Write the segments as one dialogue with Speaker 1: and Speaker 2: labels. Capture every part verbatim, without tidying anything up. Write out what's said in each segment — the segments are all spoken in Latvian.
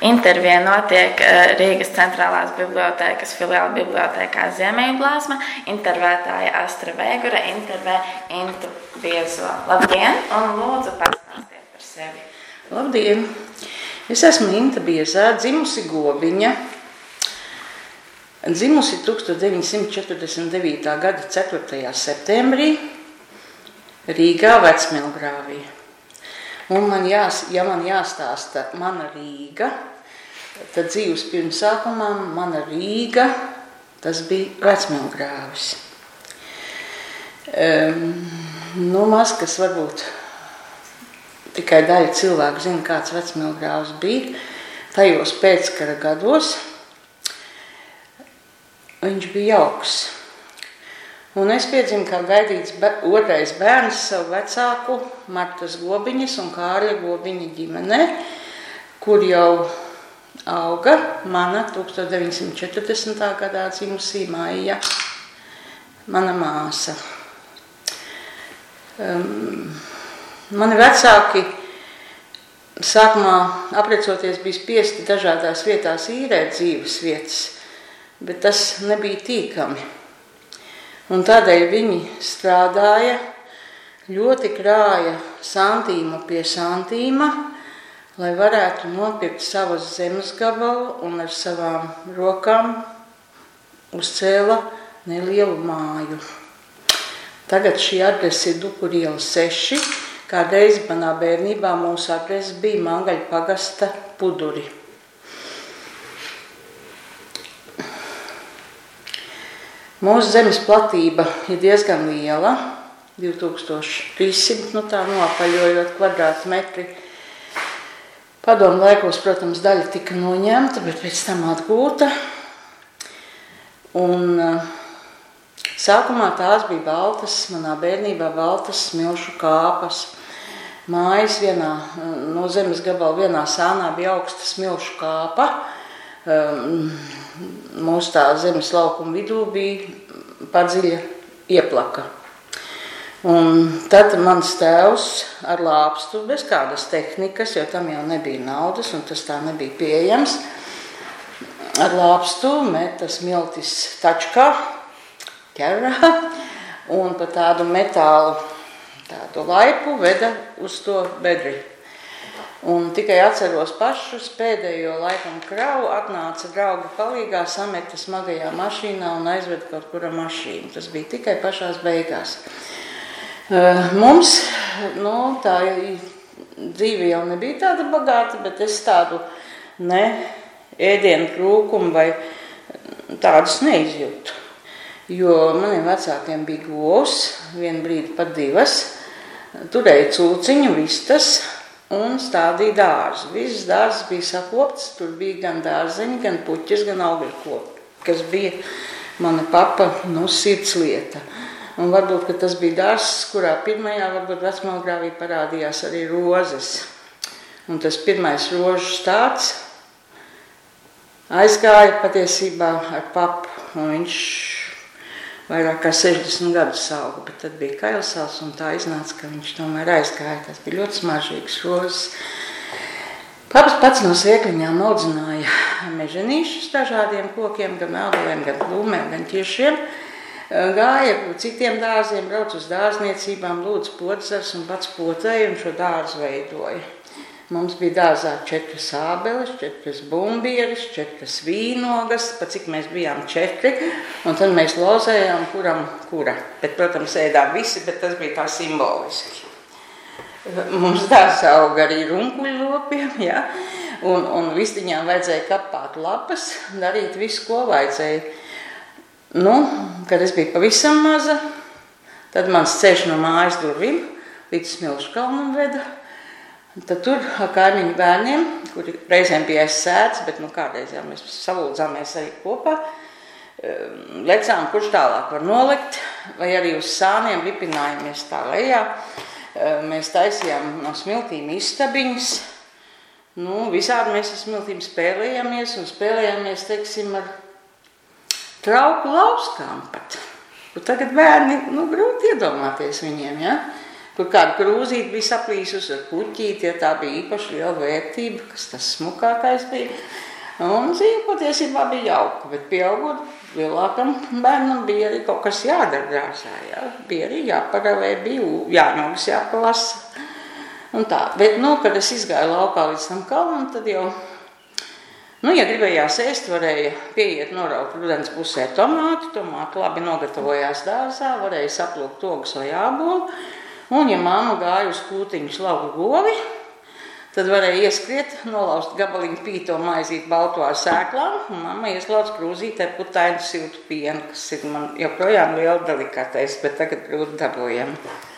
Speaker 1: Intervija notiek Rīgas centrālās bibliotēkas filiāla bibliotēkā Ziemeļblāzma. Intervētāja Astra Vēgura intervē Intu Biezo. Labdien, un lūdzu pastāstiet par sevi.
Speaker 2: Labdien! Es esmu Inta Biezā, dzimusi Gobiņa. Dzimusi tūkstoš deviņi simti četrdesmit devītā gada ceturtajā septembrī Rīgā Vecmilgrāvī. Un man jās, ja man jāstāsta mana Rīga, tad dzīves pirmsākumā mana Rīga, tas bija Vecmilgrāvis. Um, nu, maz, kas varbūt tikai daļa cilvēku zina, kāds Vecmilgrāvis bija. Tajos pēckara gados viņš bija jauks. Un es piedzimu kā gaidīts otrais bērns savu vecāku Martas Gobiņas un Kārļa Gobiņa ģimenē, kur jau auga mana tūkstoš deviņi simti četrdesmitā gadā dzimusī Maija, mana māsa. Um, mani vecāki sākumā aprecoties bija spiesti dažādās vietās īrēt dzīves vietas, bet tas nebija tīkami. Un tādēļ viņi strādāja, ļoti krāja santīmu pie santīma, lai varētu nopirkt savas zemes gabalu un ar savām rokām uzcēla nelielu māju. Tagad šī adrese ir Dukuru iela seši, kādreiz manā bērnībā mūsu adrese bija Mangaļu pagasta Puduri. Mūsu zemes platība ir diezgan liela, divi tūkstoši trīs simti, nu tā noapaļojot kvadrātmetri. Padomu laikos, protams, daļa tika noņemta, bet pēc tam atgūta. Un sākumā tās bija baltas, manā bērnībā baltas smilšu kāpas. Mājas vienā, no zemes gabala vienā sānā bija augsta smilšu kāpa. Mūsu tā zemes laukuma vidū bija padziļa ieplaka. Un tad mans tēvs ar lāpstu, bez kādas tehnikas, jo tam jau nebija naudas un tas tā nebija pieejams, ar lāpstu meta smiltis tačkā, ķerrā, un pa tādu metālu tādu laipu veda uz to bedri. Un tikai atceros pašus pēdējo laikam kravu, atnāca draugi palīgā, sameta smagajā mašīnā un aizveda kaut kura mašīnu. Tas bija tikai pašās beigās. Mums, nu, tā dzīve jau nebija tāda bagāta, bet es tādu ne ēdienu trūkumu vai tādus neizjūtu. Jo maniem vecākiem bija govs, vienu brīdi pat divas, turēja cūciņu, vistas, un stādīja dārzu. Viss dārzs bija sakopts, tur bija gan dārzeņi, gan puķis, gan augļkoki, kas bija mana papa, nu, sirds lieta. Un varbūt, ka tas bija dārzs, kurā pirmajā, varbūt Vecmilgrāvī parādījās arī rozes. Un tas pirmais rožu stāds aizgāja patiesībā ar papu, un viņš vairāk kā sešdesmit gadus auga, bet tad bija Kailsals, un tā iznāca, ka viņš tomēr aizgāja. Tas bija ļoti smaržīgs rozes. Paps pats no sēkliņām audzināja meženīšus dažādiem kokiem, gan āboliem, gan plūmēm, gan ķiršiem. Gāja citiem dārziem, brauc uz dārzniecībām, lūdz podzars un pats potēja un šo dārzu veidoja. Mums bija dārzā četras ābeles, četras bumbieris, četras vīnogas, pa cik mēs bijām četri, un tad mēs lozējām, kuram kura. Bet, protams, ēdām visi, bet tas bija tā simboliski. Mums dārzā auga arī runkuļlopiem, ja? un, un vistiņām vajadzēja kapāt lapas, darīt visu, ko vajadzēja. Nu, kad es biju pavisam maza, tad mans ceļš no mājas durvīm līdz Smilšu kalnam veda. Tad tur ar kaimiņu bērniem, kuri reizēm bija aizsēts, bet nu kādreiz jau mēs savuldzāmies arī kopā, lecām, kurš tālāk var nolikt, vai arī uz sāniem ripinājāmies tā lejā. Mēs taisījām no smiltīm istabiņas. Nu, visādi mēs ar smiltīm spēlējāmies un spēlējāmies, teiksim, ar trauku lauskām pat. Un tagad bērni, nu, grūti iedomāties viņiem, ja? kur kāda krūzīte bija saplīsus ar puķīti, ja tā bija īpaši liela vērtība, kas tas smukākais bija. Un dzīve patiesībā bija jauka, bet pieaugot lielākam bērnam bija arī kaut kas jādara dārzā, jā. Bija arī jāparavē, bija jānogas jāpalasa. Un tā, bet, nu, kad es izgāju laukā līdz tam kalnam, tad jau, nu, ja gribējās ēst, varēja pieiet noraut rudens pusē tomātu, tomātu labi nogatavojās dārzā, varēja saplūkt ogas vai ābolu, un, ja mamma gāja uz kūtiņu slauku govi, tad varēja ieskriet, nolaust gabaliņu pīto maizīt balto ar sēklām, un mamma ieslauc krūzītē putainu siltu pienu, kas ir man joprojām liela delikatēs, bet tagad grūti dabūjam.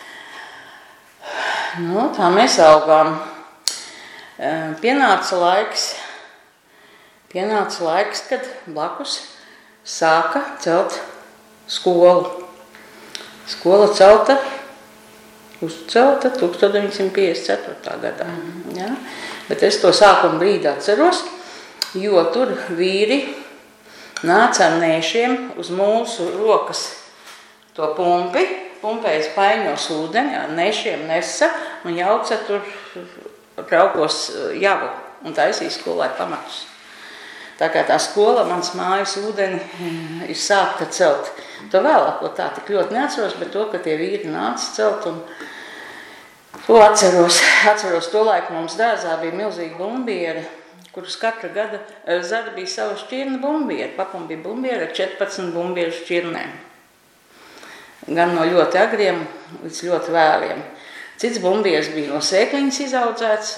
Speaker 2: Nu, tā mēs augām. Pienāca laiks, pienāca laiks, kad blakus sāka celt skolu. Skola celta, uzcelta tūkstoš deviņi simti piecdesmit ceturtajā gadā. Ja? Bet es to sākuma brīdi atceros, jo tur vīri nāca ar nēšiem uz mūsu rokas to pumpi, pumpējas paiņos ūdeni, ar nešiem nesa un jauca tur traukos javu un taisīja skolai pamatus. Tā kā tā skola, mans mājas ūdeni ir sākta celt. To vēlāko tā tik ļoti neatceros, bet to, ka tie vīri nāca celt un to atceros. Atceros to laiku mums dārzā bija milzīga bumbiere, kuras katra gada zada bija sava šķirna bumbiere. Papam bija bumbiere ar četrpadsmit bumbieru šķirnēm. Gan no ļoti agriem līdz ļoti vēliem. Cits bumbieris bija no sēkliņas izaudzēts,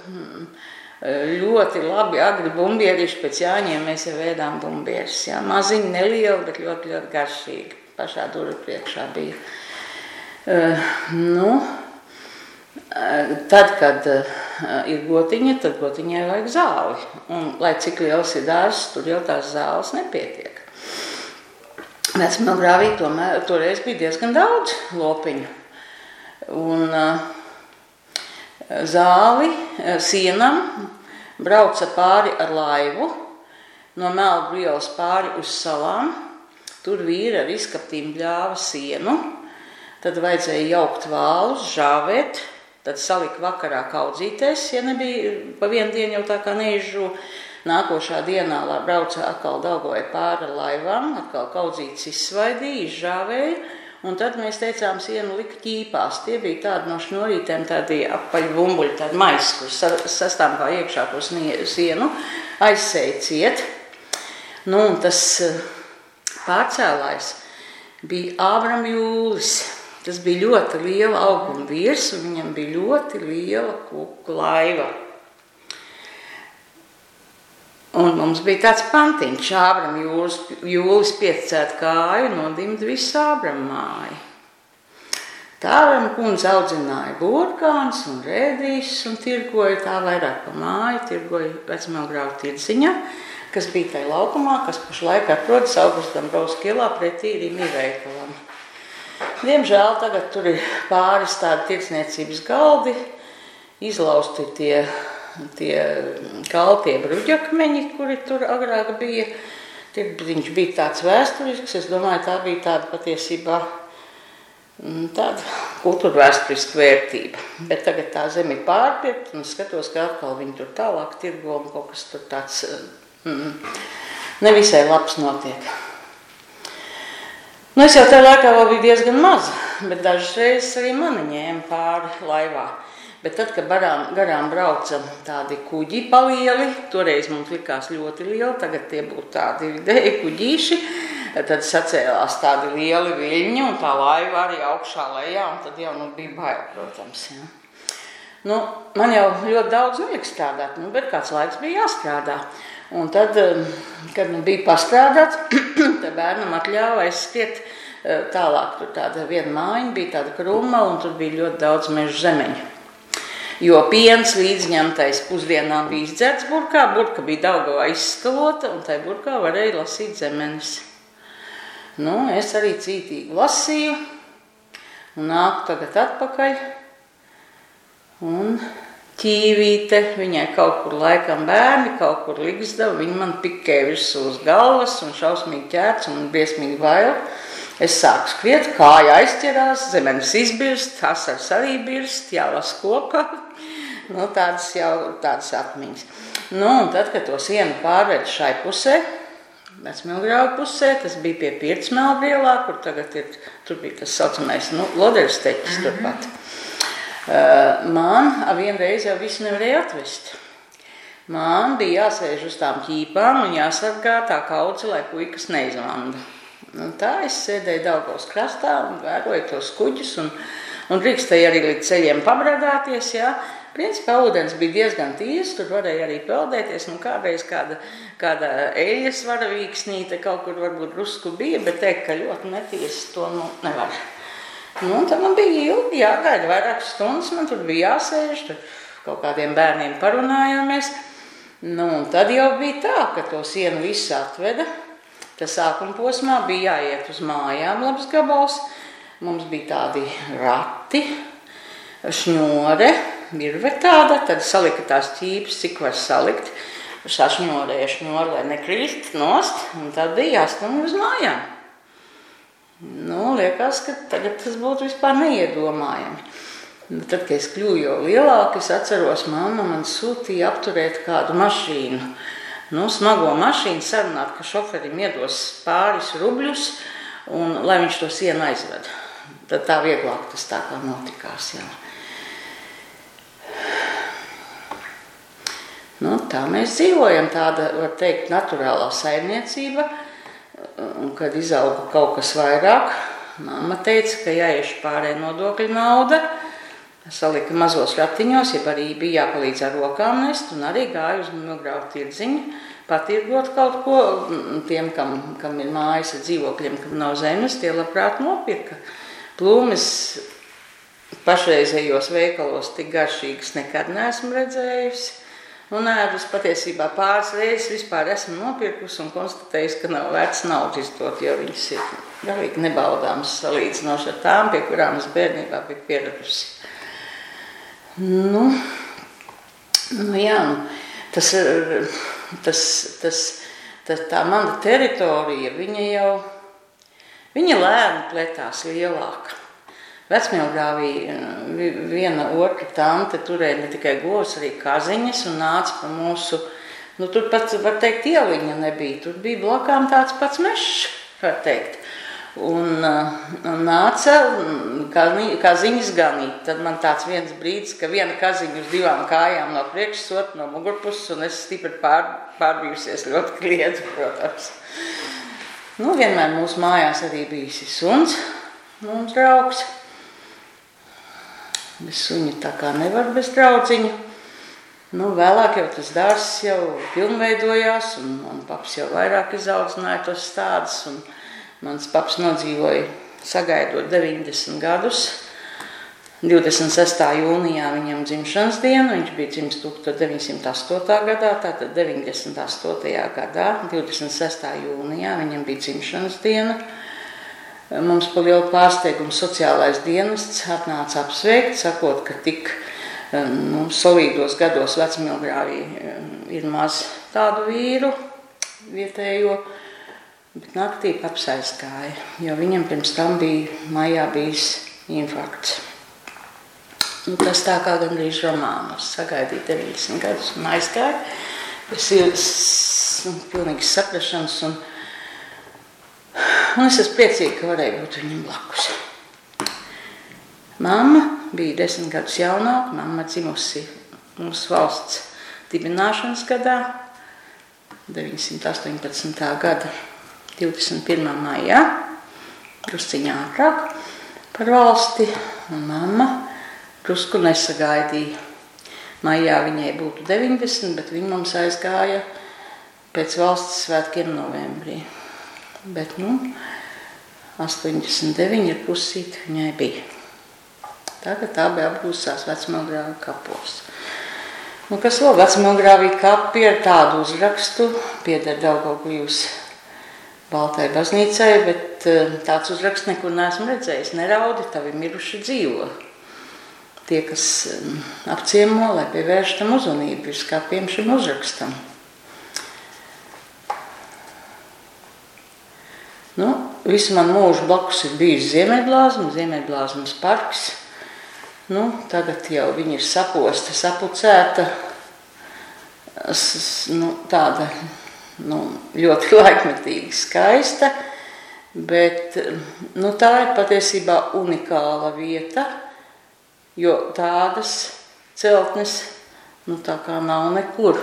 Speaker 2: ļoti labi agri bumbierīši, pēc jāņiem mēs jau ēdām bumbieris. Jā. Maziņi, nelieli, bet ļoti, ļoti garšīgi. Pašā durvju priekšā bija. Uh, nu, tad, kad uh, ir gotiņa, tad gotiņai vajag zāli. Un, lai cik liels ir dārzs, tur jau tās zāles nepietiek. Vecmelgrāvī tomēr toreiz bija diezgan daudz lopiņu. Un uh, zāli uh, sienam brauca pāri ar laivu, no Meldu ielas pāri uz salām. Tur vīri ar izkaptīm bļāva sienu, tad vajadzēja jaukt vālus, žāvēt, tad salika vakarā kaudzītēs, ja nebija pa vienu dienu jau tā kā neizžū. Nākošā dienā brauca atkal Daugavai pāri ar laivām, atkal kaudzītes izsvaidīja, izžāvēja, un tad mēs teicām sienu lika ķīpās. Tie bija tādi no šnorītēm, tādi apaļi bumbuļi, tādi maisi, kur sastāvā iekšā to sienu, aizsēja ciet. Nu, un tas pārcēlājs bija Ābram Jūlis. Tas bija ļoti liela auguma vīrs, un viņam bija ļoti liela kuku laiva. Un mums bija tāds pantiņš, Ābram Jūlis, Jūlis piecēt kāju, nodimd visu Ābram māju. Tā Ābram kundze audzināja burkāns un rēdīšus un tirgoja tā vairāk pa māju, tirgoja Vecmelgrāvu tirdziņā, kas bija tai laukumā, kas pašlaik atrodas Augusta Dombrovska ielā pretī Rimi veikalam. Diemžēl tagad tur ir pāris tādi tirdzniecības galdi, izlausti tie tie kaltie bruģakmeņi, kuri tur agrāk bija. Viņš bija tāds vēsturisks, es domāju, tā bija tāda patiesībā tāda kultūra vēsturiska vērtība. Bet tagad tā zeme ir pārpirkta, un skatos, ka atkal viņi tur tālāk tirgo, un kaut kas tur tāds mm, nevisai labs notiek. Nu, es jau tajā laikā vēl biju diezgan maza, bet dažas reizes arī mani ņēma pāri laivā. Bet tad, kad garām, garām brauca tādi kuģi palieli, toreiz mums likās ļoti lieli, tagad tie būtu tādi vidēji kuģīši, tad sacēlās tādi lieli viļņi un tā laiva arī augšā lejā, un tad jau nu, bija bail, protams. Ja. Nu, man jau ļoti daudz nelika strādāt, nu, bet kāds laiks bija jāstrādā. Un tad, kad nu, bija pastrādāts, tad bērnam atļāva aizskriet tālāk. Tur tāda viena mājiņa bija tāda kruma, un tur bija ļoti daudz mežu zemeņu. Jo piens līdzņemtais pusdienām bija izdzerts burkā, burka bija Daugavā izskalota, un tai burkā varēja lasīt zemenes. Nu, es arī cītīgi lasīju, un nāku tagad atpakaļ, un ķīvīte, viņai kaut kur laikam bērni, kaut kur ligzdava, viņa man pikēja virsū uz galvas, un šausmīgi ķērts, un briesmīgi bail. Es sāku skriet, kāja aizķerās, zemenes izbirst, asars arī birst, jālas kopā. Nu, tādas jau tādas atmiņas. Nu, un tad, kad to sienu pārved šai pusē, Vecmilgrāvu pusē, tas bija pie Pircmēla ielā, kur tagad ir, tur bija tas saucamais, nu, Loderes teķis turpat. Uh, man vienreiz jau visu nevarēja atvest. Man bija jāsēž uz tām ķīpām un jāsargā tā kaudze, lai puikas neizvanda. Un tā es sēdēju Daugavas krastā un vēroju tos kuģus un, un drīkstēju arī līdz ceļiem pabradāties, jā. Principā ūdens bija diezgan tīrs, tur varēja arī peldēties, nu kādreiz kāda, kāda eļas varavīksnīte kaut kur varbūt drusku bija, bet teikt, ka ļoti netīrs, to nu nevar. Nu, un tad man bija ilgi jāgaida vairākas stundas, man tur bija jāsēž, tur kaut kādiem bērniem parunājāmies. Nu, un tad jau bija tā, ka to sienu visu atveda. Tas sākuma posmā bija jāiet uz mājām labs gabals. Mums bija tādi rati, šņore, virve tāda, tad salika tās ķīpes, cik var salikt. Sašņorēja šņori, lai nekrīst nost, un tad bija jāstumj uz mājām. Nu, liekas, ka tagad tas būtu vispār neiedomājami. Tad, kad es kļuvu jau lielāk, es atceros, mamma man sūtīja apturēt kādu mašīnu. Nu, smago mašīnu sarunāt, ka šoferim iedos pāris rubļus, un lai viņš to sienu aizved. Tad tā vieglāk tas tā kā notikās, jā. Nu, tā mēs dzīvojam, tāda, var teikt, naturālā saimniecība, un kad izauga kaut kas vairāk, mamma teica, ka jāieš pārēj nodokļu nauda, salika mazos ratiņos, jeb arī bija jāpalīdz ar rokām nest, un arī gāja uz Milgrāvu tirdziņu, patirgot kaut ko tiem, kam, kam ir mājas ar dzīvokļiem, kam nav zemes, tie labprāt nopirka. Plūmes pašreizējos veikalos tik garšīgas nekad neesmu redzējusi, un ēdus patiesībā pāris reizes vispār esmu nopirkusi un konstatējusi, ka nav vērts naudu izdot, jo viņas ir galīgi nebaudāmas salīdzinoši ar tām, pie kurām es bērnībā biju pieradusi. Nu, nu jā, tas, tas, tas, tas, tā mana teritorija, viņa jau, viņa lēni pletās lielāka. Vecmilgrāvī viena otra tante turēja ne tikai govs, arī kaziņas un nāca pa mūsu, nu tur pat, var teikt, ieliņa nebija, tur bija blakām tāds pats mešs, var teikt. Un, un nāca kaziņas ganīt. Tad man tāds viens brīdis, ka viena kaziņa uz divām kājām no priekšas, otra no mugurpuses, un es stipri pār, pārbijusies ļoti kliedzu, protams. Nu, vienmēr mūsu mājās arī bijusi suns, mums draugs. Bez suņa tā kā nevar bez draudziņa. Nu, vēlāk jau tas dārzs jau pilnveidojās, un, un paps jau vairāk izaudzināja tos stādus, un mans paps nodzīvoja sagaidot deviņdesmit gadus. divdesmit sestā jūnijā viņam dzimšanas diena, viņš bija dzimis tūkstoš deviņsimt astotā gadā, tātad deviņdesmit astotajā gadā, divdesmit sestā jūnijā viņam bija dzimšanas diena. Mums pa lielu pārsteigumu sociālais dienests atnāca apsveikt, sakot, ka tik nu, solīdos gados Vecmilgrāvī ir maz tādu vīru vietējo, bet naktī paps aizgāja, jo viņam pirms tam bija maijā bijis infarkts. Nu, tas tā kā gandrīz romānos, sagaidīja deviņdesmit gadus un aizgāja, bez ilgas pilnīgas saprašanas, un, un es esmu priecīga, ka varēju būt viņam blakus. Mamma bija desmit gadus jaunāka, mamma dzimusi mūsu valsts dibināšanas gadā, deviņsimt astoņpadsmitā gada divdesmit pirmā maijā, drusciņā ātrāk par valsti, un mamma drusku nesagaidīja. Maijā viņai būtu deviņdesmit, bet viņa mums aizgāja pēc valsts svētkiem novembrī. Bet, nu, astoņdesmit deviņi ar pusīt viņai bija. Tagad tā bija apgūstās Vecmilgrāvī kapos. Nu, kas vēl Vecmilgrāvī kapi ar tādu uzrakstu, pieder Daugavpils Baltai baznīcai, bet tāds uzraksts nekur neesmu redzējis. Neraudi, tavi miruši dzīvo. Tie, kas apciemo, lai pievērš tam uzmanību, ir skapiem šim uzrakstam. Nu, visu man mūžu blakus ir bijis Ziemeļblāzma, Ziemeļblāzmas parks. Nu, tagad jau viņi ir saposta, sapucēta, nu, tāda nu, ļoti laikmetīgi skaista, bet nu, tā ir patiesībā unikāla vieta, jo tādas celtnes nu, tā kā nav nekur.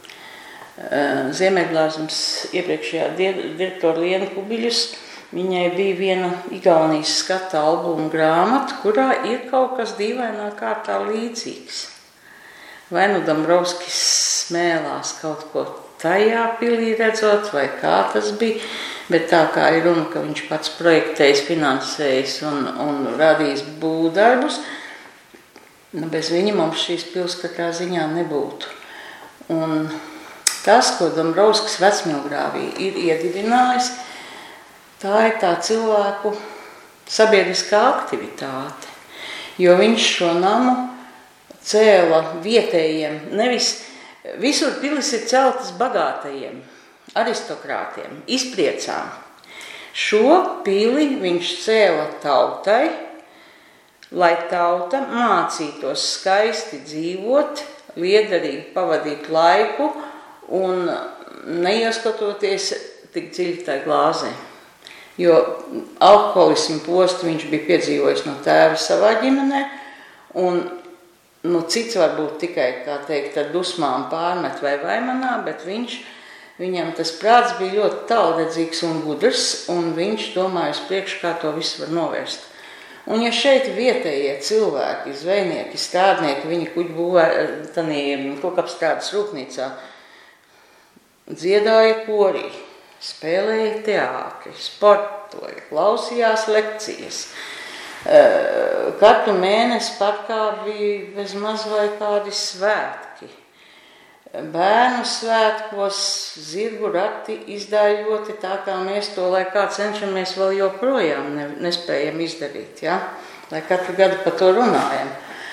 Speaker 2: Ziemeļblāzmas iepriekšējā direktora Liena Kubiļus, viņai bija viena Igaunijas skata albuma grāmata, kurā ir kaut kas dīvainā kārtā līdzīgs. Vai nu Dombrovskis smēlās kaut ko tajā pilī redzot, vai kā tas bija, bet tā kā ir runa, ka viņš pats projektējis, finansējis un, un radījis būvdarbus, nu, bez viņa mums šīs pils katrā ziņā nebūtu. Un tas, ko Dombrovskis Vecmilgrāvī ir iedibinājis, tā ir tā cilvēku sabiedriskā aktivitāte, jo viņš šo namu cēla vietējiem, nevis visur pilis ir celtas bagātajiem, aristokrātiem, izpriecām. Šo pili viņš cēla tautai, lai tauta mācītos skaisti dzīvot, liederīgi pavadīt laiku un neieskototies tik dziļi tai glāzē. Jo alkoholismu postu viņš bija piedzīvojis no tēva savā ģimenē, un nu, cits varbūt tikai, kā teikt, ar dusmām pārmet vai vaimanā, bet viņš, viņam tas prāts bija ļoti tālredzīgs un gudrs, un viņš domāja uz priekšu, kā to visu var novērst. Un ja šeit vietējie cilvēki, zvejnieki, strādnieki, viņi kuģi būvē, tanī kokapstrādes rūpnīcā, dziedāja korī, spēlēja teātri, sportoja, klausījās lekcijas. Katru mēnesi parkā bija bez maz vai kādi svētki. Bērnu svētkos zirgu rati izdājoti tā, kā mēs to, lai kā cenšamies vēl joprojām ne, nespējam izdarīt, ja? Lai katru gadu par to runājam.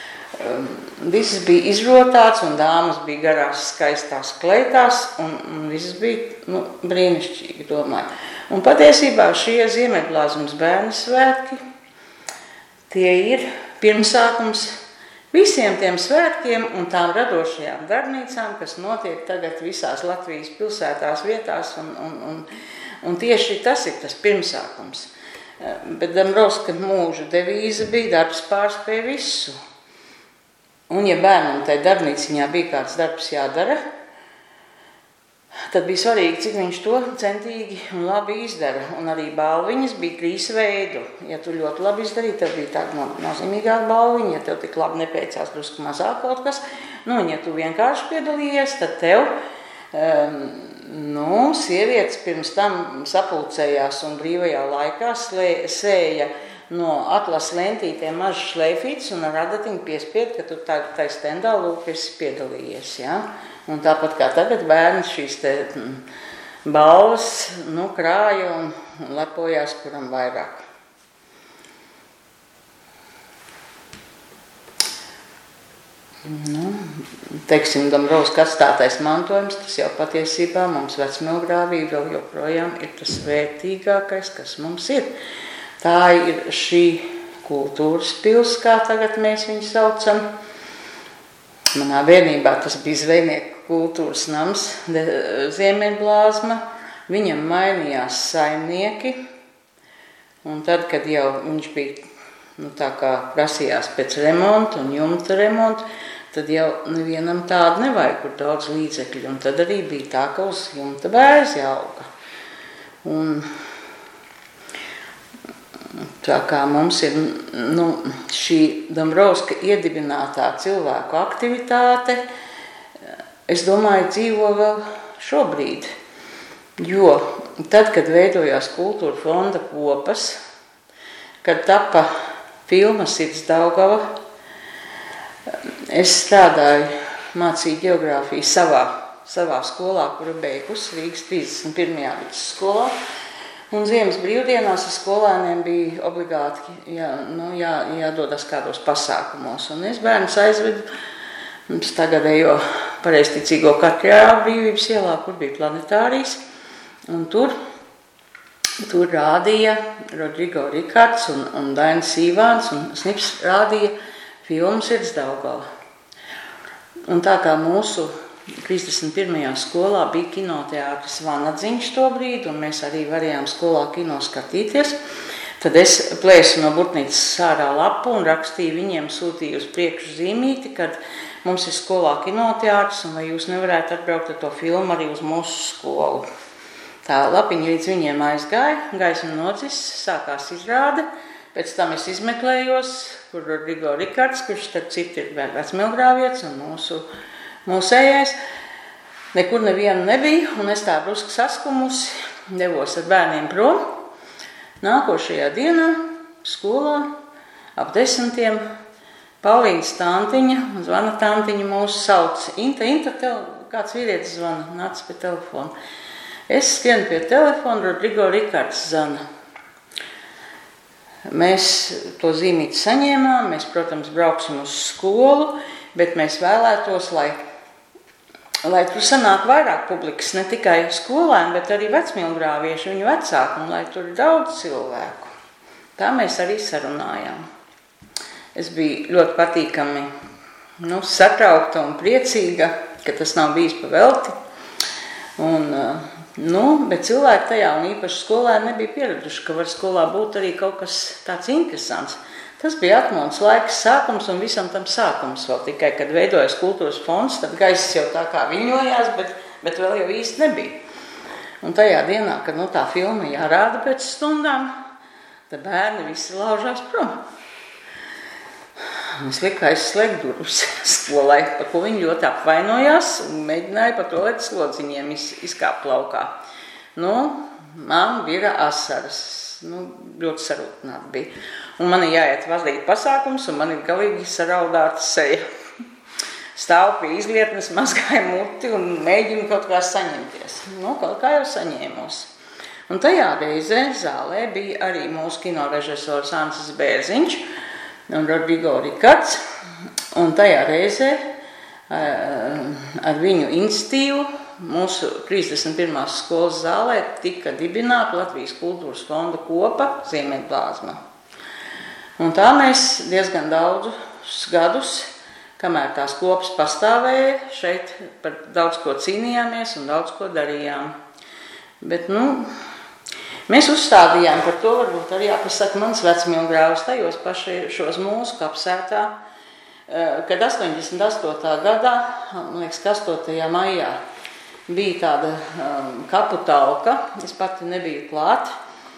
Speaker 2: Viss bija izrotāts un dāmas bija garās skaistās kleitās un, un viss bija nu, brīnišķīgi, domāju. Un patiesībā šie Ziemeļblāzmas bērnu svētki, tie ir pirmsākums visiem tiem svētkiem un tām radošajām darbnīcām, kas notiek tagad visās Latvijas pilsētās vietās, un, un, un, un tieši tas ir tas pirmsākums. Bet Dombrovska mūža devīze bija darbs pārspēj visu. Un ja bērnam tai darbnīciņā bija kāds darbs jādara, tad bija svarīgi, cik viņš to centīgi un labi izdara. Un arī balviņas bija trīs veidu. Ja tu ļoti labi izdarīji, tad bija tāda nozīmīgāka balviņa. Ja tev tik labi nepeicās drusku mazāk kaut kas, nu, un ja tu vienkārši piedalījies, tad tev, um, nu, sievietes pirms tam sapulcējās un brīvajā laikā slē, sēja no atlas lentītēm mažas šleifītes un ar adatiņu piespied, ka tu tā, tā stendā lūk esi piedalījies, ja? Un tāpat kā tagad bērni šīs te balvas nu, krāja un, un lepojās, kuram vairāk. Nu, teiksim, Dombrovska atstātais mantojums, tas jau patiesībā mums Vecmilgrāvī vēl joprojām ir tas vērtīgākais, kas mums ir. Tā ir šī kultūras pils, kā tagad mēs viņu saucam. Manā bērnībā tas bija zvejnieku kultūras nams, Ziemeļblāzma. Viņam mainījās saimnieki, un tad, kad jau viņš bija, nu tā kā prasījās pēc remonta un jumta remonta, tad jau nevienam tādu nevajag, kur daudz līdzekļu, un tad arī bija tā, ka uz jumta bērzi auga. Un tā kā mums ir nu, šī Dombrovska iedibinātā cilvēku aktivitāte, es domāju, dzīvo vēl šobrīd. Jo tad, kad veidojās Kultūra fonda kopas, kad tapa filma Sirds Daugava, es strādāju, mācīju ģeogrāfiju savā, savā skolā, kura beigus Rīgas trīsdesmit pirmajā vidusskolā. Un ziemas brīvdienās ar skolēniem bija obligāti jā, nu, jā, jādodas kādos pasākumos. Un es bērnus aizvedu mums tagadējo pareizticīgo Katrjā brīvības ielā, kur bija planetārijas. Un tur tur rādīja Rodrigo Rikards un, un Dainis Ivāns, un Snips rādīja filmu Sirdsdaugava. Un tā kā mūsu trīsdesmit pirmajā skolā bija kinoteātris Vanadziņš to brīdi, un mēs arī varējām skolā kino skatīties, tad es plēsu no burtnīcas ārā lapu un rakstīju viņiem, sūtīju uz priekšu zīmīti, kad mums ir skolā kinoteātris, un vai jūs nevarētu atbraukt ar to filmu arī uz mūsu skolu. Tā lapiņa līdz viņiem aizgāja, gaisma nodzis, sākās izrāde, pēc tam es izmeklējos, kur Rodrigo Rikards, kurš tad citi ir vecmilgrāvietis un mūsu mūsējais, nekur neviena nebija, un es tā drusku saskumusi, devos ar bērniem prom. Nākošajā dienā skolā ap desmitiem Paulīnas tantiņa, zvana tantiņa mūsu sauc. Inta, Inta, tev, kāds vīrietis zvana, nāc pie telefona. Es skrienu pie telefona, Rodrigo Rikards zvana. Mēs to zīmīti saņēmām, mēs, protams, brauksim uz skolu, bet mēs vēlētos, lai lai tur sanāk vairāk publikas, ne tikai skolēni, bet arī vecmilgrāvieši, viņu vecāki, un lai tur ir daudz cilvēku. Tā mēs arī sarunājām. Es biju ļoti patīkami nu, satraukta un priecīga, ka tas nav bijis pa velti. Un, nu, bet cilvēki tajā, un īpaši skolēni, nebija pieraduši, ka var skolā būt arī kaut kas tāds interesants. Tas bija atmodas laiks sākums un visam tam sākums vēl tikai, kad veidojas kultūras fonds, tad gaiss jau tā kā viņojās, bet, bet vēl jau īsti nebija. Un tajā dienā, kad nu, tā filma jārāda pēc stundām, tad bērni visi laužās prom. Es lieku aizslēgt durvis skolai, par ko viņi ļoti apvainojās un mēģināja par to, lai slodziņiem iz, izkāpt laukā. Nu, man bija asaras, nu, ļoti sarūtināti bija. Un man ir jāiet vadīt pasākums, un man ir galīgi saraudāta seja. Stāvu pie izlietnes, mazgāju muti un mēģinu kaut kā saņemties. Nu, kaut kā jau saņēmos. Un tajā reizē zālē bija arī mūsu kinorežisors Ansis Bērziņš un Rodrigo Rikards. Un tajā reizē ar viņu iniciatīvu mūsu trīsdesmit pirmās skolas zālē tika dibināta Latvijas kultūras fonda kopa Ziemeļblāzma. Un tā mēs diezgan daudzus gadus, kamēr tās kopas pastāvēja, šeit par daudz ko cīnījāmies un daudz ko darījām. Bet, nu, mēs uzstādījām par to, varbūt arī jāpasaka mans vecmilgrāvs tajos pašos mūsu kapsētā, kad astoņdesmit astotā gadā, man liekas, astotajā maijā, bija tāda um, kapu talka, es pati nebiju klāt.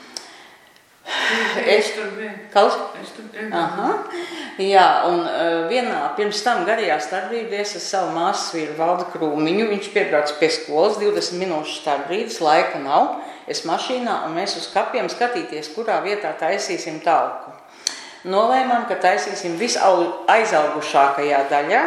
Speaker 2: Es tur biju. Kaut? Es tur biju. Aha. Jā, un uh, vienā pirms tam garajā starpbrīdēs ar savu māsas vīru Valdu Krūmiņu, viņš piebrauc pie skolas, divdesmit minūšu starpbrīdis, laika nav, es mašīnā, un mēs uz kapiem skatīties, kurā vietā taisīsim talku. Nolēmām, ka taisīsim visaizaugušākajā daļā,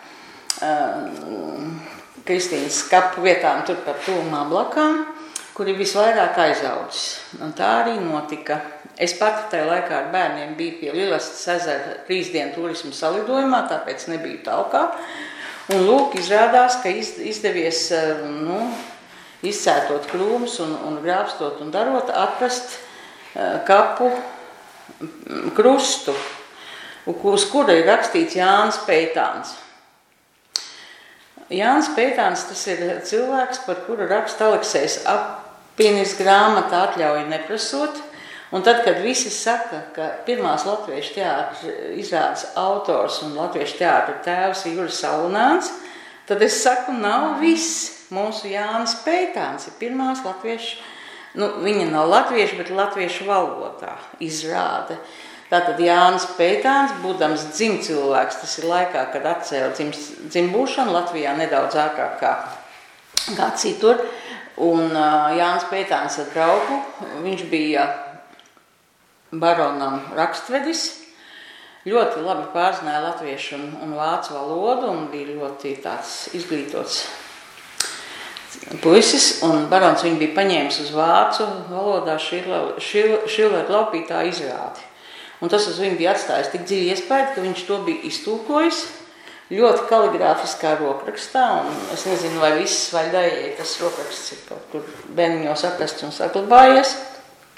Speaker 2: uh, Kristīnas kapu vietām tur par tūmā blakām, kur ir visvairāk aizaudzis. Un tā arī notika. Es pati tajā laikā ar bērniem biju pie Lilastas ezera trīs dienu turismu salidojumā, tāpēc nebiju talkā. Un lūk, izrādās, ka izdevies nu, izcētot krūmus un, un grābstot un darot, atrast kapu krustu, uz kura ir rakstīts Jānis Peitāns. Jānis Peitāns, tas ir cilvēks, par kuru raksta Aleksejs Apinis grāmata Atļauja neprasot. Un tad, kad visi saka, ka pirmās latviešu teātra izrādes autors un latviešu teātra tēvs ir Juris Salunāns, tad es saku, nav viss. Mūsu Jānis Peitāns ir pirmās latviešu, nu, viņa nav latviešu, bet latviešu valodā izrāde. Tātad Jānis Peitāns, būdams dzimcilvēks, tas ir laikā, kad atcēla dzimbūšanu Latvijā nedaudz ātrāk kā, kā citur. Un uh, Jānis Peitāns ar draugu, viņš bija baronam rakstvedis, ļoti labi pārzināja latviešu un, un vācu valodu un bija ļoti tāds izglītots puisis. Un barons viņu bija paņēmis uz vācu valodā Šilera laupītā izrādi. Un tas uz viņu bija atstājis tik dziļi iespēju, ka viņš to bija iztulkojis ļoti kaligrāfiskā rokrakstā. Un es nezinu, vai viss vai daļai tas rokraksts ir kaut kur bērniņos atrasts un saglabājies.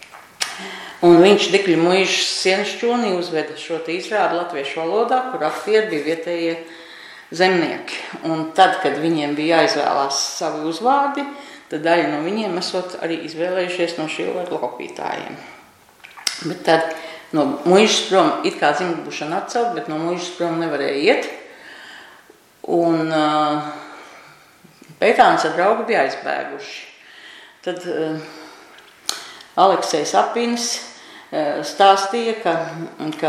Speaker 2: Un viņš Dikļu muižas sienas šķūnī uzveda šo te izrādi latviešu valodā, kur aktieri bija vietējie zemnieki. Un tad, kad viņiem bija jāizvēlās savi uzvārdi, tad daļa no viņiem esot arī izvēlējušies no šilvera laupītājiem. Bet tad no muižas prom, it kā dzimtbušana atcelt, bet no muižas prom nevarēja iet. Un uh, Pētāns ar draugu bija aizbēguši. Tad uh, Aleksejs Apinis uh, stāstīja, ka, ka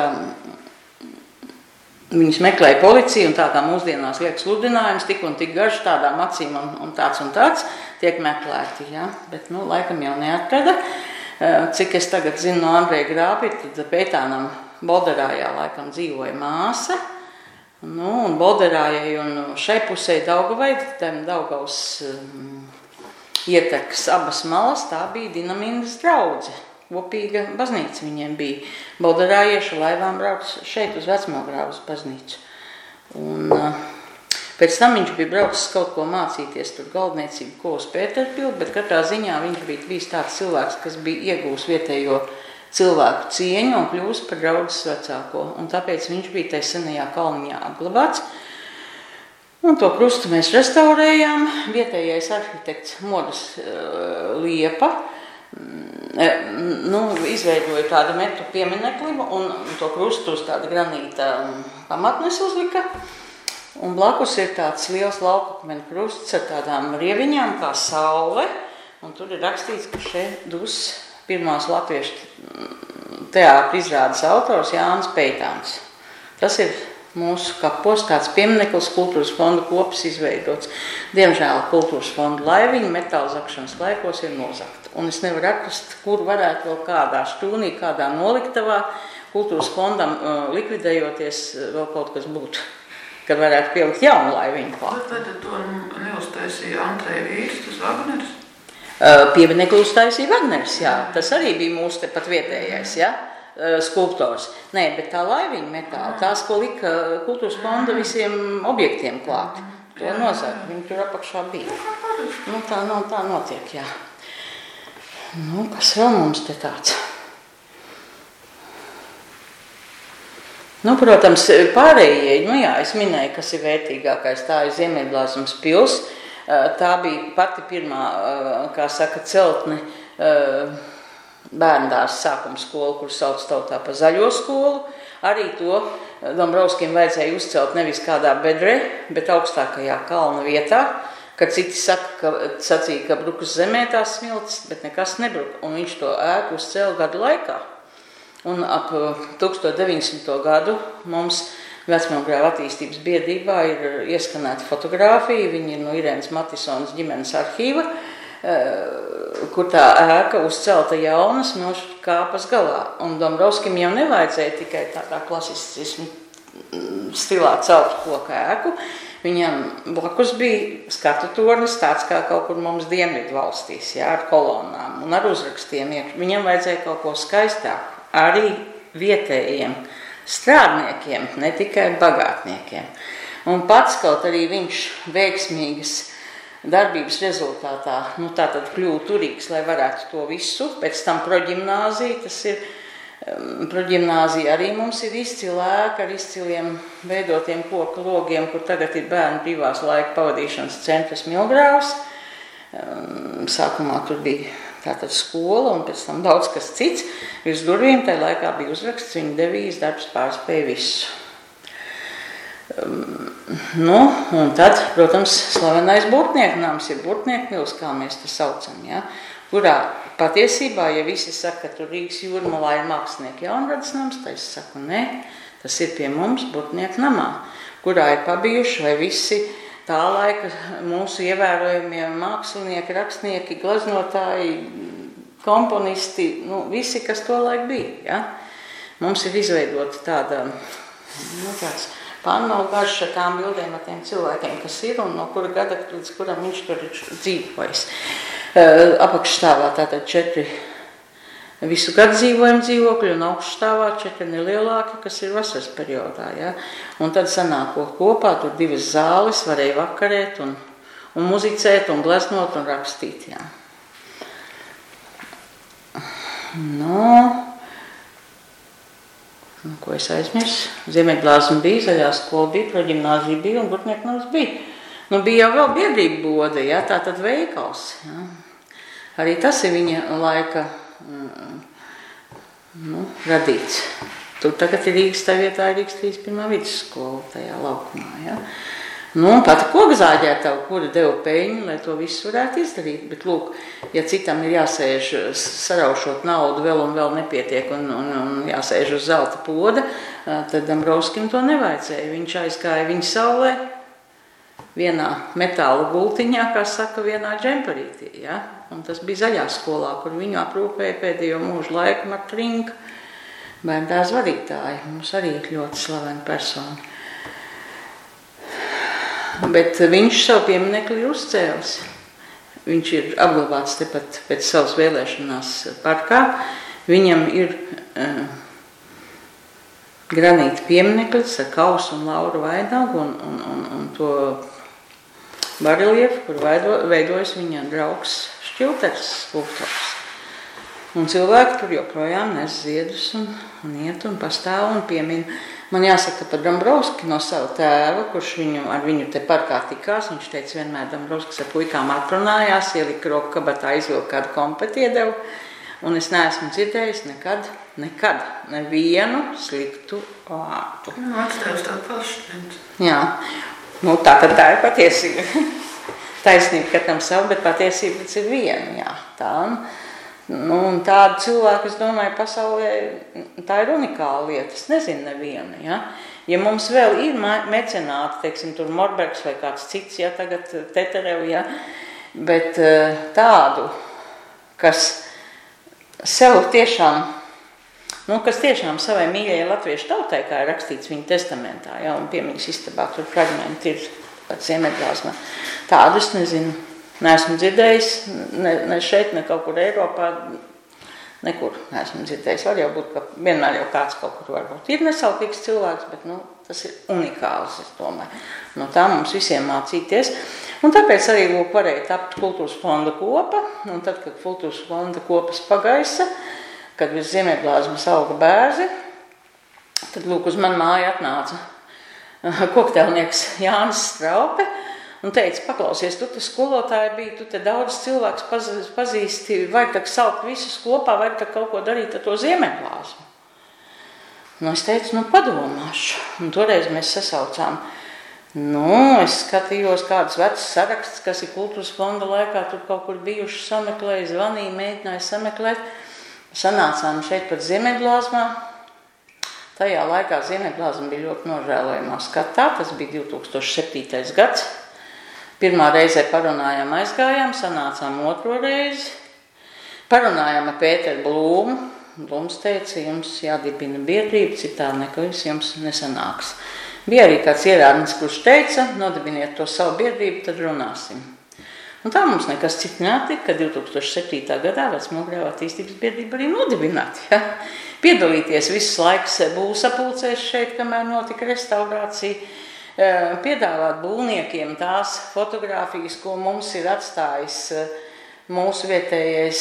Speaker 2: viņus meklēja policija, un tā kā mūsdienās liek sludinājums, tik un tik garš, tādām acīm un, un tāds un tāds tiek meklēti. Ja? Bet, nu, laikam jau neatrada. Uh, cik es tagad zinu no Andreja Grāpi, tad Pētānam Bolderājā laikam dzīvoja māsa. Nu, un Bolderājai un šai pusē Daugavai, tam Daugavas um, ietekas abas malas, tā bija Dinamindas draudze. Kopīga baznīca viņiem bija. Bolderājieši laivām brauc šeit uz Vecmogrāvas baznīcu. Un uh, pēc tam viņš bija braucis kaut ko mācīties, tur galdniecību, ko uz Pēterpildu, bet katrā ziņā viņš bija bijis tāds cilvēks, kas bija iegūs vietējo cilvēku cieņu un kļūst par draudzes vecāko. Un tāpēc viņš bija tajā senajā kalniņā apglabāts. Un to krustu mēs restaurējām. Vietējais arhitekts Modas uh, Liepa uh, nu, izveidoja tādu metru pieminekli un to krustu uz tāda granīta pamatnes uzlika. Un blakus ir tāds liels laukakmeņu krusts ar tādām rieviņām kā saule. Un tur ir rakstīts, ka šeit dus pirmās latviešu teātra izrādes autors Jānis Peitāns. Tas ir mūsu kapos tāds piemineklis kultūras fonda kopas izveidots. Diemžēl kultūras fonda laiviņa metāla zakšanas laikos ir nozagta. Un es nevaru atrast, kur varētu vēl kādā šķūnī, kādā noliktavā kultūras fondam uh, likvidējoties vēl kaut kas būtu, kad varētu pielikt jaunu laiviņu klāt.
Speaker 3: Tad to neuztaisīja Andreja vīrs, tas Vagners?
Speaker 2: Uh, Pieminekli uztaisīja Vagners, jā. Tas arī bija mūsu tepat vietējais, jā, uh, skulptors. Nē, bet tā laiviņa metāla, tās, ko lika kultūras fonda visiem objektiem klāt, to nozagt. Viņi tur apakšā bija. Nu, tā, no, tā notiek, jā. Nu, kas vēl mums te tāds? Nu, protams, pārējie, nu jā, es minēju, kas ir vērtīgākais, tā ir Ziemeļblāzums pils. Tā bija pati pirmā, kā saka, celtne bērndārs sākuma skola, kur sauc tautā pa zaļo skolu. Arī to Dombrovskim vajadzēja uzcelt nevis kādā bedrē, bet augstākajā kalna vietā, kad citi saka, ka, sacīja, ka brukas zemē tās smilts, bet nekas nebruka. Un viņš to ēku uzcēla gadu laikā. Un ap tūkstoš deviņsimto gadu mums Vecmogrāva attīstības biedrībā ir ieskanēta fotogrāfija, viņa ir no Irēnas Matisonas ģimenes arhīva, kur tā ēka uzcelta jauna smilšu kāpas galā. Un Dombrovskim jau nevajadzēja tikai tādā klasicismu stilā celt koku ēku, viņam blakus bija skatu tornis tāds kā kaut kur mums dienvidu valstīs, jā, ar kolonām un ar uzrakstiem. Viņam vajadzēja kaut ko skaistāku, arī vietējiem strādniekiem, ne tikai bagātniekiem. Un pats, kaut arī viņš veiksmīgas darbības rezultātā, nu tātad kļuva turīgs, lai varētu to visu, pēc tam proģimnāzija, tas ir, um, proģimnāzija arī mums ir izcila ēka ar izciliem veidotiem koku logiem, kur tagad ir bērnu brīvās laika pavadīšanas centrs Milgrāvs. Um, sākumā tur bija tātad skola un pēc tam daudz kas cits. Virs durvīm tajā laikā bija uzraksts, viņa devīzes darbs pārspēja visu. Um, nu, un tad, protams, slavenais Burtnieku nams ir Burtnieku pils, kā mēs te saucam, ja? Kurā patiesībā, ja visi saka, ka tur Rīgas Jūrmalā ir mākslinieki Jaunradas nams, tad es saku, nē, tas ir pie mums Burtnieku namā, kurā ir pabijuši vai visi tā laika mūsu ievērojamie mākslinieki, rakstnieki, gleznotāji, komponisti, nu, visi, kas to laik bija. Ja? Mums ir izveidota tāda, nu, tāds pannovu garš ar tām bildēm ar tiem cilvēkiem, kas ir un no kura gada līdz kuram viņš tur ir dzīvojis. Apakšstāvā tātad četri visu gadu dzīvojumu dzīvokļi un augšstāvā četri nelielāki, kas ir vasaras periodā. Ja? Un tad sanāko kopā, tur divas zāles, varēja vakarēt un, un muzicēt un gleznot un rakstīt. Ja? Nu, nu, ko es aizmirsu? Ziemeļblāzma bija, zaļā skola bija, proģimnāzija bija un Burtnieknavas bija. Nu, bija jau vēl biedrība bode, ja, tā tad veikals. Ja. Arī tas ir viņa laika nu, radīts. Tur tagad ir Rīgas, tā vietā ir Rīgas trīsdesmit pirmā vidusskola tajā laukumā. Ja. Nu, pati kokzāģētava, kura deva peļņu, lai to visu varētu izdarīt. Bet, lūk, ja citam ir jāsēž saraušot naudu vēl un vēl nepietiek un, un, un jāsēž uz zelta poda, tad Dambrovskim to nevajadzēja. Viņš aizgāja viņa saulē vienā metāla gultiņā, kā saka, vienā džemperītī. Ja? Un tas bija zaļā skolā, kur viņu aprūpēja pēdējo mūžu laiku Marta Rinka, bērndārs vadītāji. Mums arī ir ļoti slavena persona. Bet viņš savu pieminekli ir uzcēlis. Viņš ir apglabāts tepat pēc savas vēlēšanās parkā. Viņam ir uh, granīta piemineklis ar kausu un lauru vainagu un, un, un, un to bareliefu, kur veido, veidojas viņa draugs Šķilters skulptors. Un cilvēki tur joprojām nes ziedus un, un iet un pastāv un piemin. Man jāsaka par Dambrovski no sava tēva, kurš viņu, ar viņu te parkā tikās. Viņš teica, vienmēr Dambrovskis ar puikām aprunājās, ielika roku kabatā, izvilka kādu kompeti iedevu. Un es neesmu dzirdējis nekad, nekad nevienu sliktu vārdu.
Speaker 3: Nu, atstājus tādu pašu.
Speaker 2: Jā, nu tā tad tā ir patiesība. Taisnība katram savu, bet patiesība tas ir viena, jā. Tā, nu, un tādu cilvēku, es domāju, pasaulē tā ir unikāla lieta. Es nezinu nevienu, ja. Ja mums vēl ir mecenāti, teiksim, tur Morbergs vai kāds cits, ja tagad Teterev, ja, bet tādu, kas sev tiešām, nu, kas tiešām savai mīļajai latviešu tautai, kā ir rakstīts viņa testamentā, ja, un piemiņas istabā, tur fragmenti ir pēc Ziemeļblāzmā. Tādu es nezinu. Neesmu dzirdējis, ne, ne šeit, ne kaut kur Eiropā, nekur neesmu dzirdējis. Var jau būt, ka vienmēr jau kāds kaut kur varbūt ir nesaukīgs cilvēks, bet nu, tas ir unikāls, es domāju. No tā mums visiem mācīties. Un tāpēc arī lūk varēja tapt kultūras fonda kopa, un tad, kad kultūras fonda kopas pagaisa, kad virs Ziemeļblāzmas auga bērzi, tad lūk uz manu māju atnāca kokteilnieks Jānis Straupe, un teica, paklausies, tu te skolotāji bija, tu te daudz cilvēks pazīsti, vajag tak saukt visus kopā, vajag tak kaut ko darīt ar to Ziemeļblāzmu. Nu, es teicu, nu, padomāšu. Un toreiz mēs sasaucām, nu, es skatījos kādus vecus sarakstus, kas ir kultūras fonda laikā, tur kaut kur bijuši sameklēju, zvanīju, mēģināju sameklēt. Sanācām šeit pat Ziemeļblāzmā. Tajā laikā Ziemeļblāzma bija ļoti nožēlojamā skatā, tas bija divi tūkstoši septītais gads. Pirmā reizē parunājām, aizgājām, sanācām otro reizi. Parunājām ar Pēteru Blūmu. Blūms teica, jums jādibina biedrība, citādi nekas jums nesanāks. Bija arī kāds ierādnis, kurš teica, nodibiniet to savu biedrību, tad runāsim. Un tā mums nekas cits neatika, ka divi tūkstoši septītā gadā Vecmograva attīstības biedrība arī nodibināt. Ja? Piedalīties visus laiks būvsapulcēs šeit, kamēr notika restaurācija. Piedāvāt būvniekiem tās fotogrāfijas, ko mums ir atstājis mūsu vietējais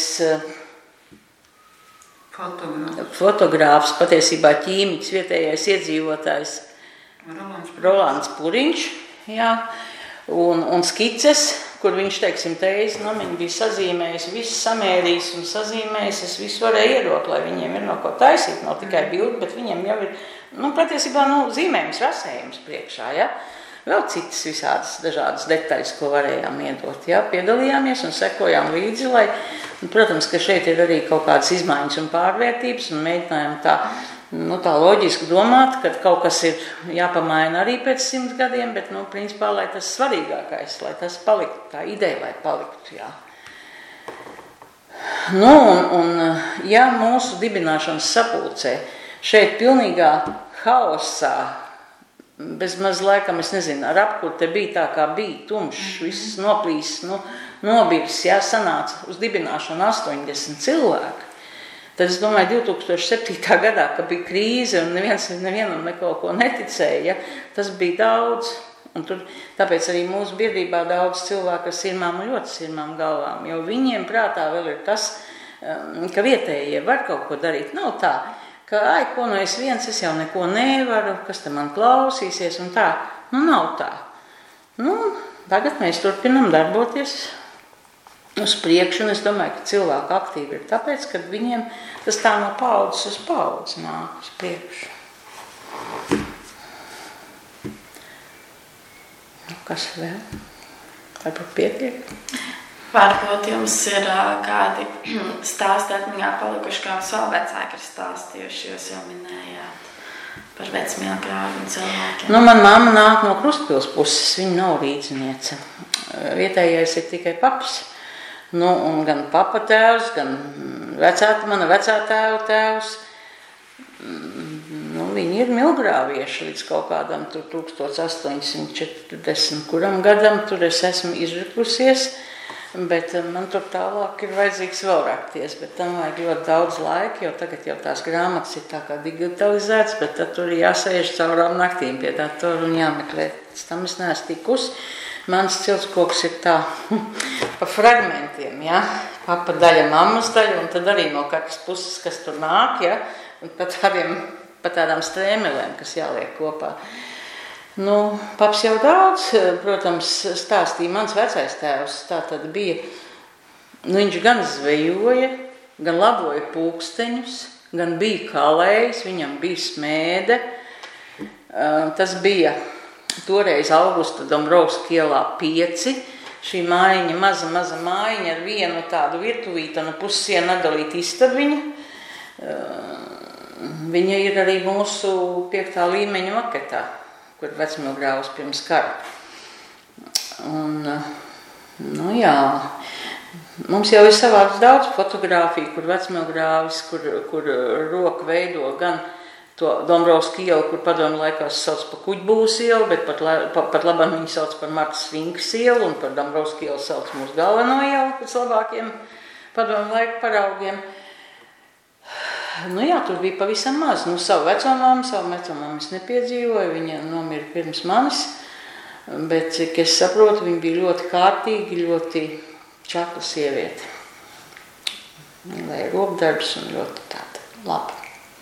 Speaker 3: fotogrāfs,
Speaker 2: fotogrāfs patiesībā ķīmiķis, vietējais iedzīvotājs
Speaker 3: Rolands,
Speaker 2: Rolands Puriņš, jā, un, un skices, kur viņš, teiksim, teiz, nu, viņi bija sazīmējis, visu samērījis un sazīmējis, es visu varēju ierot, lai viņiem ir no ko taisīt, nav tikai bildi, bet viņiem jau ir, nu, patiesībā, nu, zīmējums, rasējums priekšā, ja? Vēl citas visādas dažādas detaļas, ko varējām iedot, ja? Piedalījāmies un sekojām līdzi, lai, un, protams, ka šeit ir arī kaut kādas izmaiņas un pārvērtības, un mēģinājām tā, nu, tā loģiski domāt, ka kaut kas ir jāpamaina arī pēc simts gadiem, bet, nu, principā, lai tas svarīgākais, lai tas paliktu, tā ideja, lai paliktu, jā. Nu, un, un ja mūsu dibināšanas sapulcē šeit pilnīgā haosā, bez maz laikam, es nezinu, ar apkur te bija tā, kā bija tumšs, viss noplīs, nu, nobirs, jā, sanāca uz dibināšanu astoņdesmit cilvēku. Tad es domāju, divi tūkstoši septītā gadā, kad bija krīze un neviens nevienam neko ko neticēja, ja, tas bija daudz. Un tur, tāpēc arī mūsu biedrībā daudz cilvēku ar sirmām un ļoti sirmām galvām, jo viņiem prātā vēl ir tas, ka vietējie var kaut ko darīt. Nav tā, ka, ai, ko no es viens, es jau neko nevaru, kas te man klausīsies un tā. Nu, nav tā. Nu, tagad mēs turpinam darboties uz priekšu, un es domāju, ka cilvēki aktīvi ir tāpēc, ka viņiem tas tā no paudzes uz paudzes nāk uz priekšu. Nu, kas vēl? Varbūt pietiek?
Speaker 1: Varbūt jums ir uh, kādi stāsti atmiņā palikuši, kā jums vēl vecāki ir stāstījuši, jūs jau minējāt par vecmilgrāviem cilvēkiem.
Speaker 2: Nu, man mamma nāk no Krustpils puses, viņa nav rīdzniece. Vietējais ir tikai paps. Nu, un gan papa tēvs, gan vecā, mana vecā tēva tēvs. Nu, viņi ir milgrāvieši līdz kaut kādam tur tūkstoš astoņi simti četrdesmit kuram gadam, tur es esmu izrikusies, bet man tur tālāk ir vajadzīgs vēl rakties, bet tam vajag ļoti daudz laika, jo tagad jau tās grāmatas ir tā kā digitalizētas, bet tad tur ir jāsēž caurām naktīm pie datoru un jāmeklē. Tam es neesmu tikus. Mans ciltskoks ir tā pa fragmentiem, ja? Papa daļa, mammas daļa, un tad arī no katras puses, kas tur nāk, ja? Un pa, tādiem, pa tādām strēmelēm, kas jāliek kopā. Nu, paps jau daudz, protams, stāstīja. Mans vecais tēvs tā tad bija, nu, viņš gan zvejoja, gan laboja pūksteņus, gan bija kalējs, viņam bija smēde. Tas bija toreiz Augusta Dombrovska ielā pieci. Šī mājiņa, maza, maza mājiņa ar vienu tādu virtuvīti un pussienu nadalīt istabiņu. Viņa ir arī mūsu piektā līmeņa maketā, kur vecmilgrāvs pirms kara. Un, nu jā, mums jau ir savāds daudz fotogrāfiju, kur vecmilgrāvis, kur, kur roka veido gan to Dombrovska ielu, kur padomu laikās sauc par Kuģbūs ielu, bet pat, pat, pat labam viņi sauc par Martas Vinkas ielu, un par Dombrovska ielu sauc mūsu galveno ielu pēc labākiem padomu laiku paraugiem. Nu jā, tur bija pavisam maz. Nu, savu vecomāmu, savu vecomāmu es nepiedzīvoju, viņa nomira pirms manis, bet, cik es saprotu, viņa bija ļoti kārtīgi, ļoti čakla sieviete. Lai rokdarbs un ļoti tāda laba.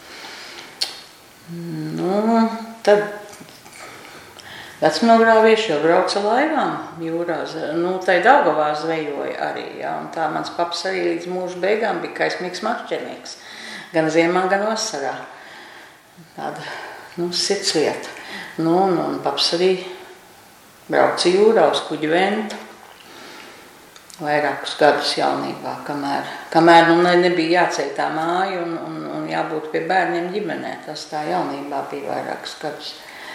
Speaker 2: Nu, tad vecmilgrāvieši jau brauca laivām jūrā, nu, tai Daugavā zvejoja arī, jā, un tā mans paps arī līdz mūža beigām bija kaismīgs makšķernieks, gan ziemā, gan vasarā. Tāda, nu, sirdslieta. Nu, un, un paps arī brauca jūrā uz kuģi Ventu vairākus gadus jaunībā, kamēr, kamēr nu, nebija jāceļ tā māja un, un, un jābūt pie bērniem ģimenē. Tas tā jaunībā bija vairākus gadus.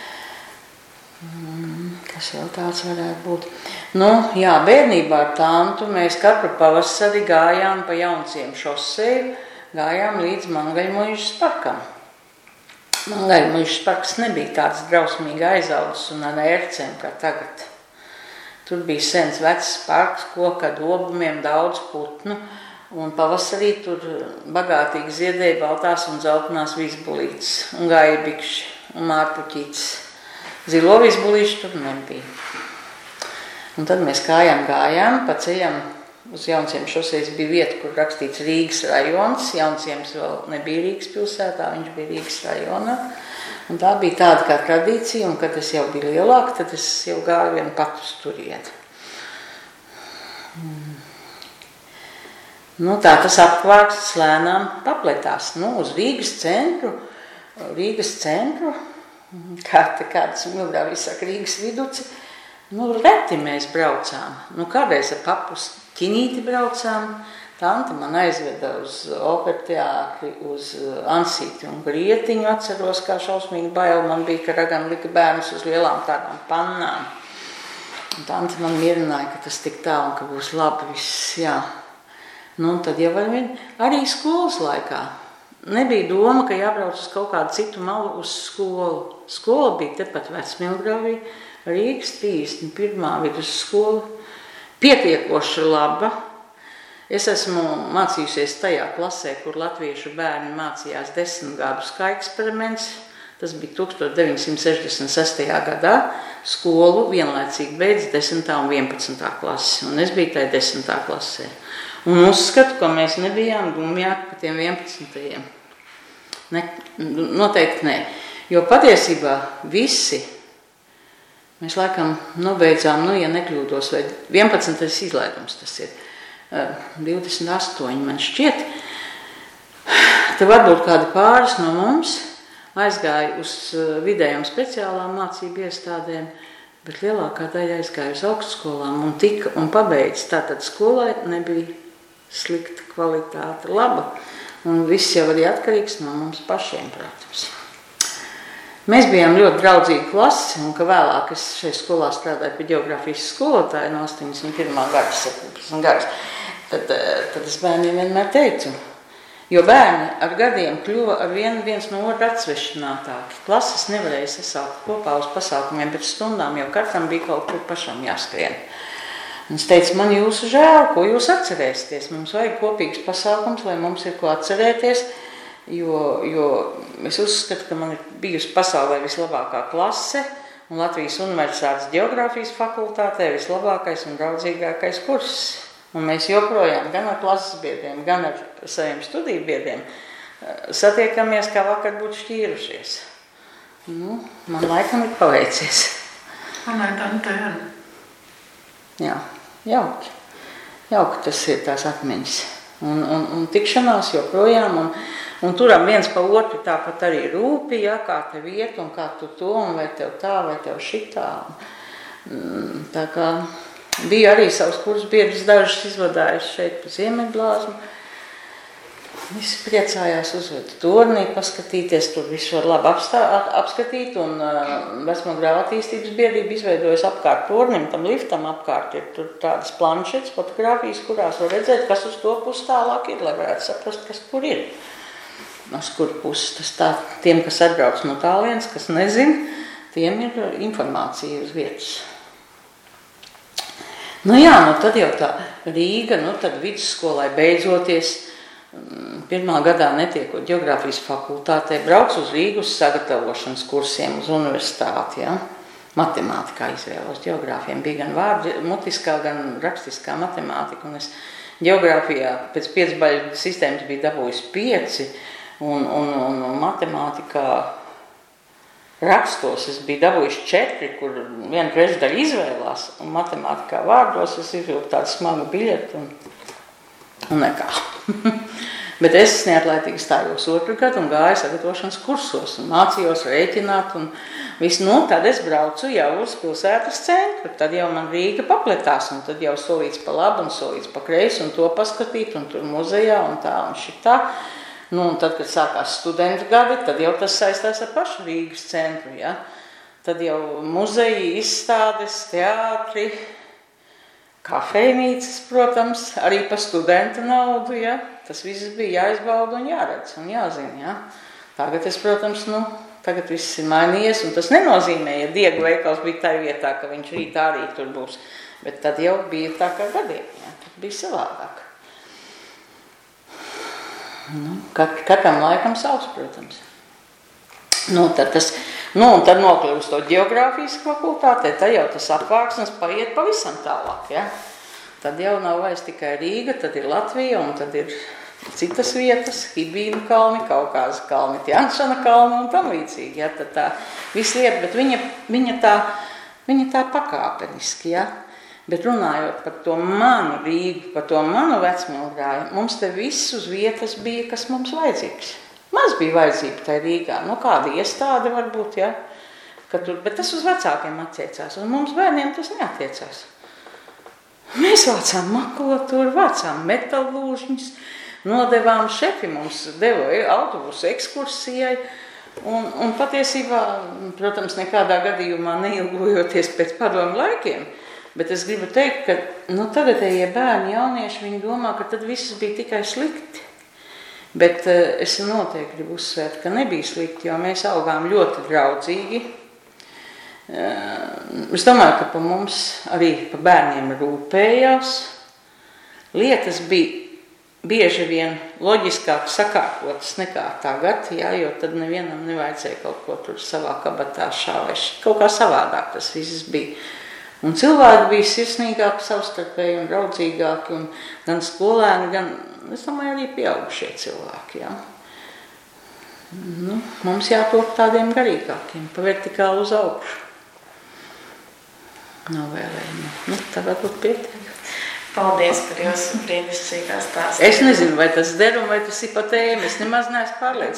Speaker 2: Kas vēl tāds varētu būt? Nu, jā, bērnībā ar tantu mēs katru pavasari gājām pa Jaunciem šoseju, gājām līdz Mangaļmuižas parkam. Mangaļmuižas parks nebija tāds drausmīgi aizaudzis un ar ērcēm kā tagad. Tur bija sens vecs parks, koka dobumiem, daudz putnu, un pavasarī tur bagātīgi ziedēja baltās un zeltainās vizbulītes, un gaibikši un mārpuķītes. Zilo vizbulīšu tur nebija. Un tad mēs kājām gājām, pa ceļam uz Jaunciem šosejas bija vieta, kur rakstīts Rīgas rajons. Jaunciems vēl nebija Rīgas pilsētā, viņš bija Rīgas rajonā. Un tā bija tāda kā tradīcija, un kad es jau biju lielāka, tad es jau gāju vienu patu uz turieni. Mm. Nu, tā tas apvārsts lēnām papletās. Nu, uz Rīgas centru, Rīgas centru, kā te kādas milgrāvis saka, Rīgas viduci, nu, reti mēs braucām. Nu, kādreiz ar papu uz Ķinīti braucām. Tante man aizveda uz operteātri, uz Ansīti un Grietiņu, atceros, kā šausmīgi bail man bija, ka Ragana lika bērnus uz lielām tādām pannām. Un tante man mierināja, ka tas tik tā un ka būs labi viss, jā. Nu, un tad jau arī skolas laikā. Nebija doma, ka jābrauc uz kaut kādu citu malu uz skolu. Skola bija tepat Vecmilgrāvī, Rīgas trīsdesmit pirmā vidusskola, pietiekoši laba. Es esmu mācījusies tajā klasē, kur latviešu bērni mācījās desmit gadus kā eksperiments. Tas bija tukstot deviņsimt sešdesmit sestajā gadā. Skolu vienlaicīgi beidz desmitā un vienpadsmitā klasi, un es biju tajā desmitā klasē. Un uzskatu, ka mēs nebijām dumjāki par tiem vienpadsmitajiem. Ne, noteikti nē. Jo patiesībā visi, mēs laikam nobeidzām, nu, ja nekļūdos, vai vienpadsmitais izlaidums tas ir, divdesmit astoņi man šķiet, te varbūt kādi pāris no mums aizgāja uz vidējām speciālām mācību iestādēm, bet lielākā daļa aizgāja uz augstskolām un tika un pabeidz. Tātad skolai nebija slikta kvalitāte, laba, un viss jau arī atkarīgs no mums pašiem, protams. Mēs bijām ļoti draudzīgi klasi, un ka vēlāk es šeit skolā strādāju pie ģeogrāfijas skolotāja no astoņdesmit pirmā gada, septiņdesmit gadus, tad, tad es bērniem vienmēr teicu, jo bērni ar gadiem kļuva ar vienu viens no otru atsvešinātāki. Klases nevarēja sasaukt kopā uz pasākumiem pēc stundām, jo katram bija kaut kur pašam jāskrien. Un es teicu, man jūsu žēl, ko jūs atcerēsieties. Mums vajag kopīgs pasākums, lai mums ir ko atcerēties, jo, jo es uzskatu, ka man ir bijusi pasaulē vislabākā klase un Latvijas Universitātes ģeogrāfijas fakultātē vislabākais un draudzīgākais kurs. Un mēs joprojām gan ar klases biedriem, gan ar saviem studiju biedriem satiekamies, kā vakar būtu šķīrušies. Nu, man laikam ir paveicies.
Speaker 3: Manai tantē.
Speaker 2: Jā, jauki. Jauki tas ir tās atmiņas. Un, un, un tikšanās joprojām, un, un turam viens pa otru tāpat arī rūpi, ja, kā tev iet, un kā tu to, un vai tev tā, vai tev šitā. Tā kā biju arī savus kursus biedrus dažus izvadājuši šeit pa Ziemeļblāzmu. Visi priecājās uzvedu turnī, paskatīties, tur visu var labi apstā, apskatīt, un uh, Vecmo grāvu attīstības biedrība izveidojas apkārt turnim, tam liftam apkārt ir tur tādas planšetes, fotogrāfijas, kurās var redzēt, kas uz to pusi tālāk ir, lai varētu saprast, kas kur ir. Uz kur pusi tas tā, tiem, kas atbrauc no tālienes, kas nezin, tiem ir informācija uz vietas. Nu jā, nu tad jau tā Rīga, nu tad vidusskolai beidzoties, pirmā gadā netiekot ģeogrāfijas fakultātē, brauc uz Rīgu uz sagatavošanas kursiem, uz universitāti, ja? Matemātikā izvēlos ģeogrāfiem. Bija gan vārdu, mutiskā, gan rakstiskā matemātika, un es ģeogrāfijā pēc piecbaļu sistēmas biju dabūjis pieci, un, un, un, un matemātikā rakstos es biju dabūjuši četri, kur viena trešdaļa izvēlās, un matemātikā vārdos es izvilku tādu smagu biļetu, un, un nekā. Bet es neatlaitīgi stājos otru gadu un gāju sagatavošanas kursos, un mācījos rēķināt, un visu, nu, tad es braucu jau uz pilsētas centru, tad jau man Rīga papletās, un tad jau solīts pa labu, un solīts pa kreisi, un to paskatīt, un tur muzejā, un tā, un šitā. Nu, un tad, kad sākās studentu gadi, tad jau tas saistās ar pašu Rīgas centru, ja? Tad jau muzeji, izstādes, teātri, kafejnīcas, protams, arī pa studentu naudu, ja? Tas viss bija jāizbauda un jāredz un jāzina, ja? Tagad es, protams, nu, tagad viss ir mainījies, un tas nenozīmē, ja Diegu veikals bija tā vietā, ka viņš rītā arī tur būs, bet tad jau bija tā kā gadiem, ja? Tad bija savādāk. Nu, kat, katram laikam savs, protams. Nu, tad tas, nu, un tad nokļūst to ģeogrāfijas fakultātē, tad jau tas apvāksnes paiet pavisam tālāk, ja? Tad jau nav vairs tikai Rīga, tad ir Latvija, un tad ir citas vietas, Hibīnu kalni, Kaukāza kalni, Tjanšana kalni un tam līdzīgi, ja? Tad tā viss lieta, bet viņa, viņa, tā, viņa tā pakāpeniski, ja? Bet runājot par to manu Rīgu, par to manu Vecmilgrāju, mums te viss uz vietas bija, kas mums vajadzīgs. Maz bija vajadzība tai Rīgā, nu kāda iestāde varbūt, ja? Ka tur, bet tas uz vecākiem attiecās, un mums bērniem tas neattiecās. Mēs vācām makulatūru, vācām metalūžņus, nodevām šefi mums deva autobusu ekskursijai, un, un patiesībā, protams, nekādā gadījumā neilgojoties pēc padomu laikiem, bet es gribu teikt, ka nu, tagadējie bērni, jaunieši, viņi domā, ka tad viss bija tikai slikti. Bet uh, es noteikti gribu uzsvērt, ka nebija slikti, jo mēs augām ļoti draudzīgi. Uh, es domāju, ka pa mums arī pa bērniem rūpējās. Lietas bija bieži vien loģiskāk sakārtotas nekā tagad, jā, jo tad nevienam nevajadzēja kaut ko tur savā kabatā šā vai šī. Kaut kā savādāk tas viss bija. Un cilvēki bija sirsnīgāki, savstarpēji un draudzīgāki, un gan skolēni, gan, es domāju, arī pieaugušie cilvēki, jā. Nu, mums jātop tādiem garīgākiem, pa vertikālu uz augšu. Novēlējumi. Nu, tā varbūt pietiek.
Speaker 1: Paldies par jūsu brīnišķīgā stāstu.
Speaker 2: Es nezinu, vai tas der un vai tas ir pa tēmu. Es nemaz neesmu pārliecināta.